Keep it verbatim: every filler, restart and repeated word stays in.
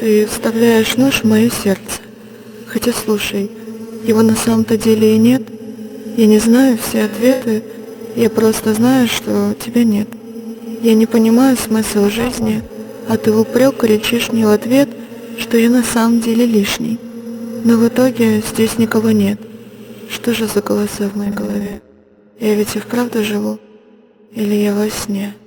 Ты вставляешь нож в мое сердце. Хотя слушай, его на самом-то деле и нет. Я не знаю все ответы, я просто знаю, что тебя нет. Я не понимаю смысл жизни, а ты в упрек кричишь мне в ответ, что я на самом деле лишний. Но в итоге здесь никого нет. Что же за голоса в моей голове? Я ведь и вправду живу? Или я во сне?